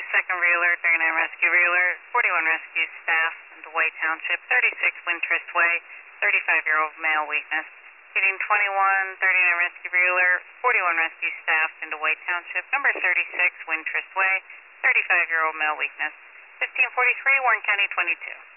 2nd Reeler, 39 Rescue Reeler, 41 Rescue Staff, into White Township, 36 Wintrust Way, 35-year-old male weakness. Heading 21, 39 Rescue Reeler, 41 Rescue Staff, into White Township, number 36 Wintrust Way, 35-year-old male weakness. 1543, Warren County 22.